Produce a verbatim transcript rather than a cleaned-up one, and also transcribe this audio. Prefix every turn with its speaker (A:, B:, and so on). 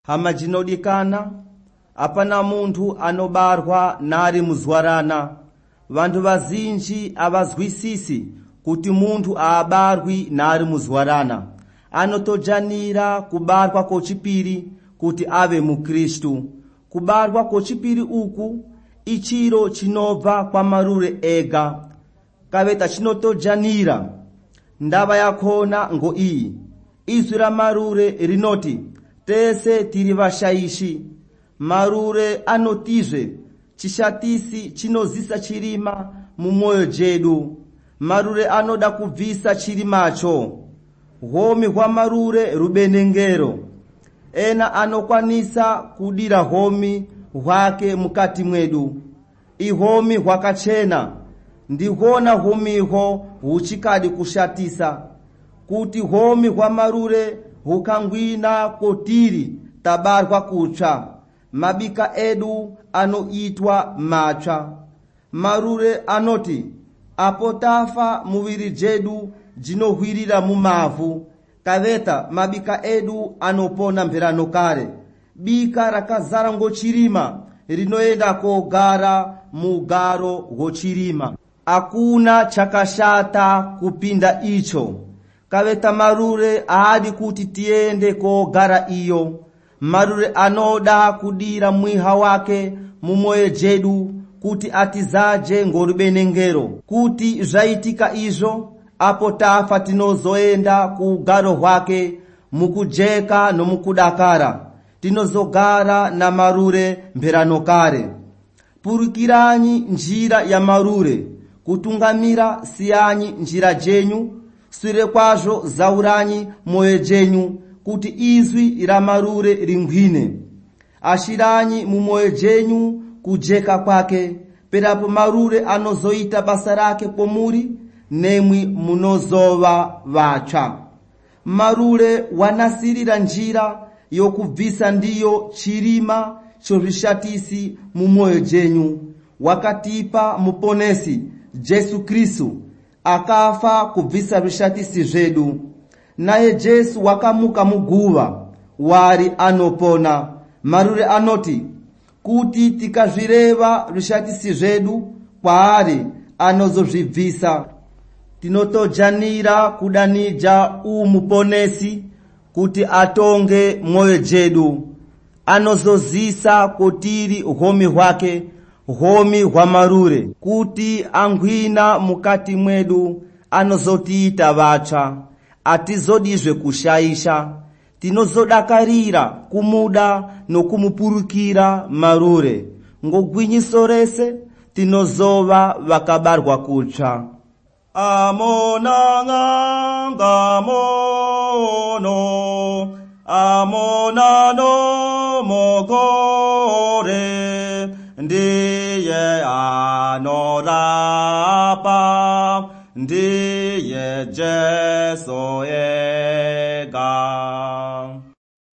A: hama dzinodikana, apana munthu anobarwa nari muzwarana. Vantu vazinji avazwisisi kuti munthu aabarwi nari muzwarana. Anotojanira kubarwa kochipiri kuti ave mukristu. Kubarwa kochipiri uku ichiro chinobva kwa marure ega. Kaveta chinotojanira. Ndava yakhona ngo iyi. Izwi ra marure rinoti, tese tiri vashaishi. Marure anotizve, chishatisi chinozisa chirima mumoyo jedu. Marure anoda kubvisa chirimacho. Homi hwa marure rubenengero. Ena anokwanisa kudira homi hwake mukati mwedu. Ihomi hwakachena. Ndihona homiho huchikadi kushatisa. Kuti homi hwa marure hukangwina kotiri tabarwa kutsva. Mabika edu anoitwa matsva. Marure anoti, apo tafa muviri jedu dzinohwirira mumavu. Kaveta mabika edu anopona mverano kare. Bika rakazara ngochirima rinoenda kogara mugaro gochirima. Akuna chakashata kupinda icho. Kaveta marure ahadi kuti tiende kogara iyo. Marure anoda kudira mwiha wake mumoyo jedu kuti atizaje ngorubenengero. Kuti zvaitika izvo, apo tafa tinozoenda kuugaro hwake mukujeka nomukudakara. Tinozogara na marure mverano kare. Purukiranyi njira ya marure. Kutungamira siyanyi njira jenyu. Sure kwazvo zauranyi moyo jenyu. Kuti izwi ra marure ringwine. Ashiranyi mumoyo jenyu kujeka kwake. Perapo marure anozoita basa rake pomuri, nemwi munozova vatsva. Marure wanasirira njira yokubvisa ndiyo chirima chozvishatisi mumoyo jenyu. Wakatipa muponesi Jesu Kristu akafa kubvisa zvishatisi zvedu. Naye Jesu wakamuka muguva, wari anopona. Marure anoti, kuti tikazvireva zvishatisi zvedu kwaari anozozvibvisa. Tinotojanira kudanija umuponesi kuti atonge moyo jedu. Anozozisa kotiri homi hwake, homi hwa marure. Kuti angwina mukati mwedu anozotiita vatsva. Atizodizve kushaisha. Tinozodakarira kumuda nokumupurukira marure. Ngogwinyiso rese tinozova vakabarwa kutsva. Amonanga mono, amonano mogore, ndiye anorapa, ndiye Jesu ega.